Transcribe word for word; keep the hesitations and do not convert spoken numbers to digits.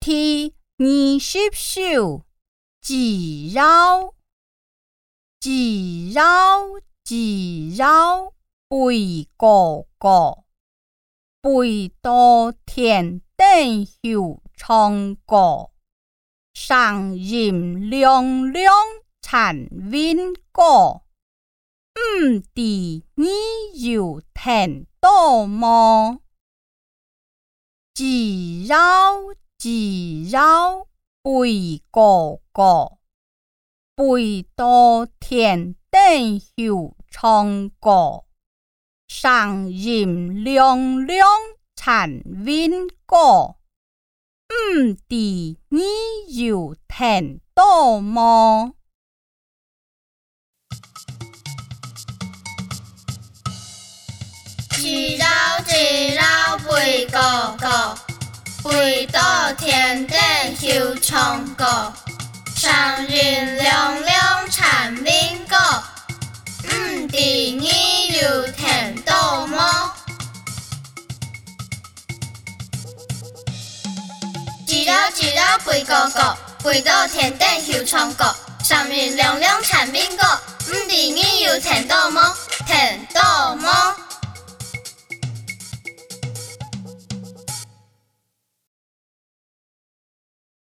第二十首，自绕，自绕，自绕，背哥哥，背到田顶后唱歌，声音亮亮残韵歌，唔知你有聽到麼？自繞自繞背哥哥，背到田頂後唱歌，聲音亮亮殘韻歌，唔知你有聽到麼？ 自繞自繞背哥哥，背到田頂後唱歌，聲音亮亮殘韻歌，唔知你有聽到麼？自繞自繞背哥哥，背到田頂後唱歌，聲音亮亮殘韻歌，唔知你有聽到麼？